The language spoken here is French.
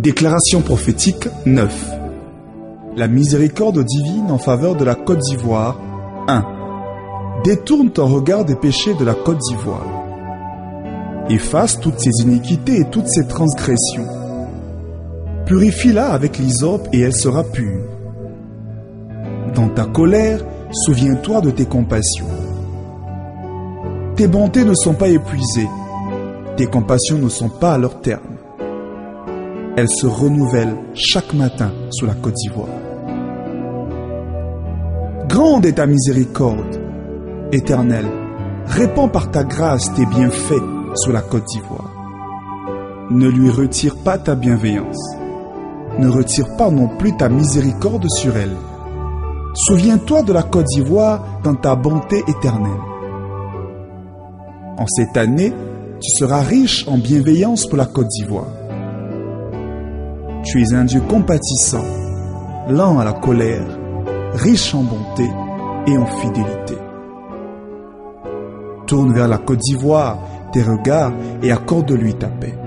Déclaration prophétique 9. La miséricorde divine en faveur de la Côte d'Ivoire. 1. Détourne ton regard des péchés de la Côte d'Ivoire. Efface toutes ses iniquités et toutes ses transgressions. Purifie-la avec l'hysope et elle sera pure. Dans ta colère, souviens-toi de tes compassions. Tes bontés ne sont pas épuisées, tes compassions ne sont pas à leur terme. Elles se renouvellent chaque matin sur la Côte d'Ivoire. Grande est ta miséricorde, Éternel, répands par ta grâce tes bienfaits sur la Côte d'Ivoire. Ne lui retire pas ta bienveillance, ne retire pas non plus ta miséricorde sur elle. Souviens-toi de la Côte d'Ivoire dans ta bonté éternelle. En cette année, tu seras riche en bienveillance pour la Côte d'Ivoire. Tu es un Dieu compatissant, lent à la colère, riche en bonté et en fidélité. Tourne vers la Côte d'Ivoire tes regards et accorde-lui ta paix.